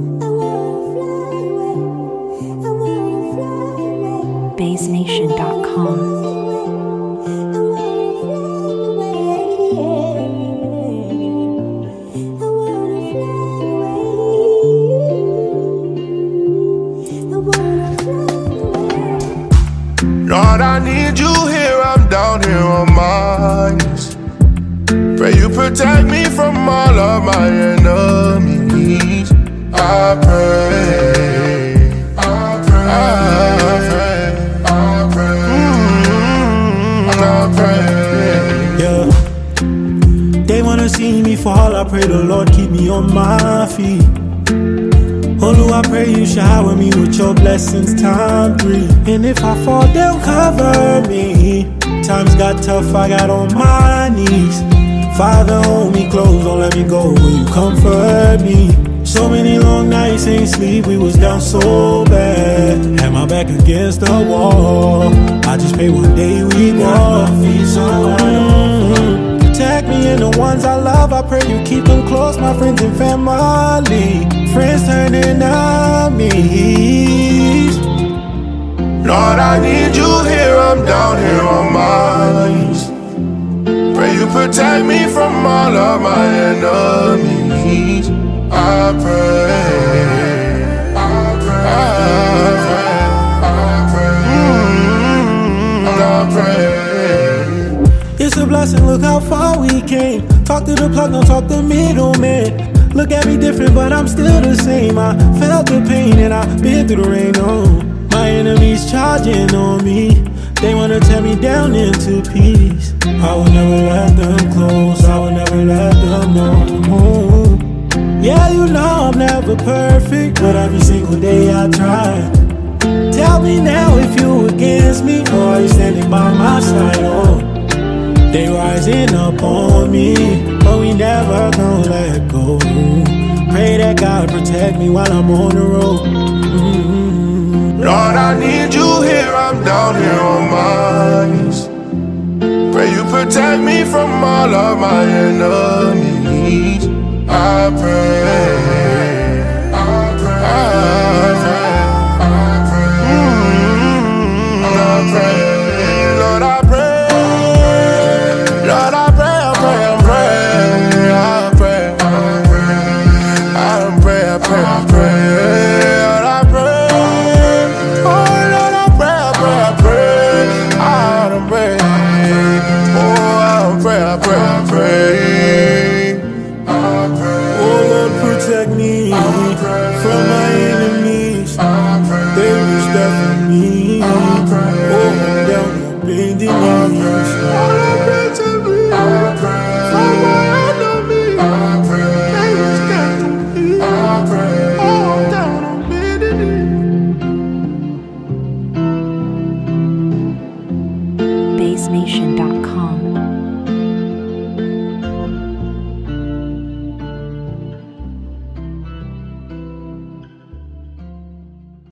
BaseNation.com. Lord, I need you here, I'm down here on my knees. Pray you protect me from all of my enemies. I pray, I pray, I pray. Yeah. They wanna see me fall, I pray the Lord keep me on my feet. Oh Lord, I pray you shower me with your blessings time 3. And if I fall, they'll cover me. Times got tough, I got on my knees. Father, hold me close, don't let me go, will you comfort me? So many long nights, ain't sleep, we was down so bad. Had my back against the wall, I just pray one day we walk. Protect me and the ones I love, I pray you keep them close, my friends and family. Friends turn enemies. Lord, I need you here, I'm down here on my knees. Pray you protect me from all of my enemies. I pray, I pray, I pray. It's a blessing, look how far we came. Talk to the plug, don't talk to middleman. Look at me different, but I'm still the same. I felt the pain and I've been through the rain. Oh, my enemies charging on me. They wanna tear me down into peace. I will never let them close, I will never let them know. Yeah, you know I'm never perfect, but every single day I try. Tell me now if you against me, or are you standing by my side? Oh, they rising up on me, but we never gonna let go. Pray that God protect me while I'm on the road. Lord, I need you here, I'm down here on my knees. Pray you protect me from all of my enemies. I pray, I pray, I pray, I pray. Lord, I pray, Lord, I pray, I pray, I pray, I pray, I pray, I pray, I pray. I pray. Oh Lord, protect me from my enemies. They wish that for me. Oh, down on bending knees.